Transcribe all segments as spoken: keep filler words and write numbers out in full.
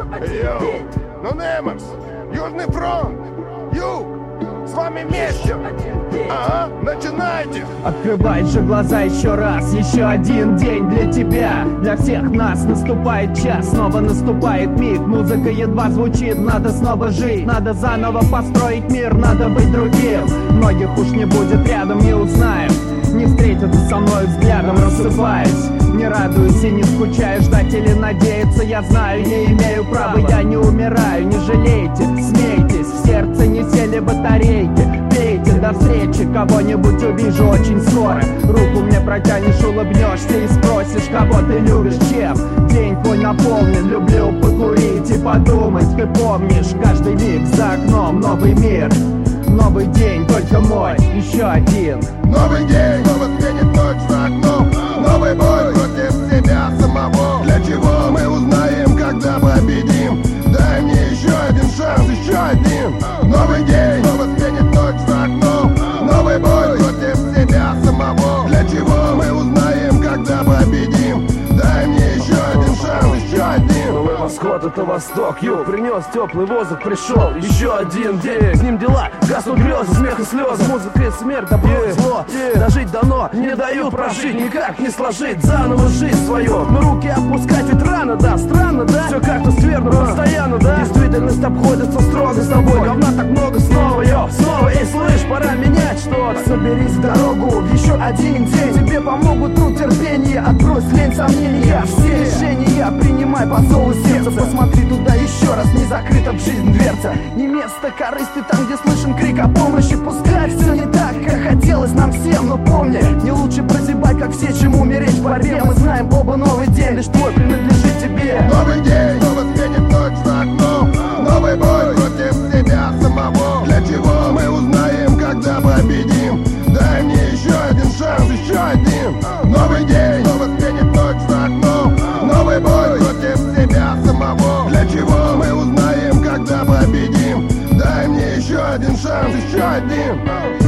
Йоу, ну Немекс, Южный фронт, Юг, с вами вместе. Ага, начинайте. Открывай же глаза еще раз. Еще один день для тебя, для всех нас. Наступает час, снова наступает миг. Музыка едва звучит, надо снова жить. Надо заново построить мир, надо быть другим. Многих уж не будет рядом, не узнаем. Не встретятся со мной взглядом, рассыпаясь. Не радуюсь и не скучаю, ждать или надеяться. Я знаю, не имею права, я не умираю. Не жалейте, смейтесь, в сердце не сели батарейки. Пейте, до встречи, кого-нибудь увижу очень скоро. Руку мне протянешь, улыбнешься и спросишь, кого ты любишь, чем. День твой наполнен, люблю покурить и подумать. Ты помнишь, каждый миг за окном новый мир. Новый день, только мой, еще один. Новый день, снова сменит ночь за окном. Новый бой против себя самого. Для чего мы узнаем, когда победим? Дай мне еще один шанс, еще один. Новый день, снова сменит ночь за окном. Новый бой против себя самого. Для чего мы узнаем, когда победим? Дай мне еще один шанс, еще один. Новый восход — это восток, юг. Принес теплый воздух, пришел еще один день. С ним дела, гаснут грезы, смех и слезы. Музыка и смерть, добро и зло. Дожить дано, не дают прожить, никак не сложить заново жизнь свою. Но руки опускать ведь рано, да, странно, да. Все как-то скверно, постоянно, да. Действительность обходится строго с тобой. Говна так много снова, йо, снова. Эй, слышь, пора менять что-то. Соберись в дорогу в еще один день. Тебе помогут труд, терпение, отбрось лень, сомнения. Все решения принимай по зову сердца. Посмотри туда еще раз, не закрыта в жизнь дверца. Не место корысти там, где слышен крик о помощи. Пускай все не так, как хотелось нам всем. Но помни, не лучше прозябать, как все, чем умереть в борьбе. Мы знаем оба, новый день лишь твой принадлежит тебе. Новый день, снова сменит ночь за окном. Новый бой против себя самого. Для чего мы узнаем, когда победим? Дай мне еще один шанс, еще один. Новый день, снова сменит ночь за окном. Новый бой против себя самого. Для чего мы узнаем, когда победим? Дай мне еще один шанс, еще один.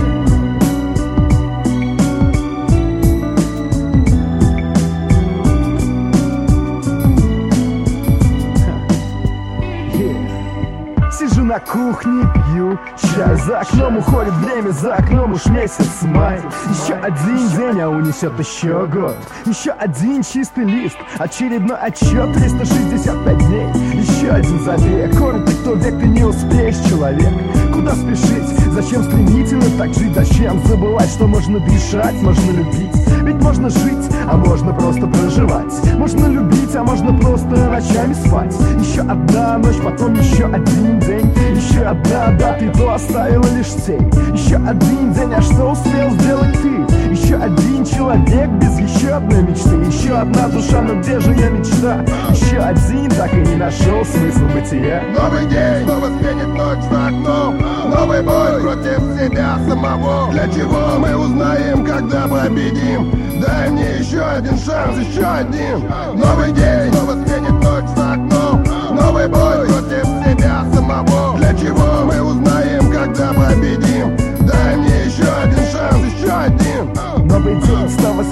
Сижу на кухне, пью чай. За окном уходит время, за окном уж месяц май. Еще один день, а унесет еще год. Еще один чистый лист, очередной отчет. Триста шестьдесят пять дней, еще один забег. Коротко, кто век, ты не успеешь, человек. Куда спешить? Зачем стремительно так жить? Зачем забывать, что можно дышать, можно любить? Ведь можно жить, а можно просто проживать. Можно любить, а можно просто ночами спать. Еще одна ночь, потом еще один день. Еще одна дата, и то оставила лишь тень. Еще один день, а что успел сделать ты? Еще один человек без еще одной мечты. Еще одна душа, но где же я мечта? Еще один, так и не нашел смысл бытия. Новый день, снова сменит ночь за окном. Новый бой против себя самого. Для чего мы узнаем, когда победим? Дай мне еще один шанс, еще один. Новый день, снова сменит ночь за окном. Новый бой против себя самого. Для чего мы узнаем, когда победим? Дай мне еще один шанс, еще один. Новый день, снова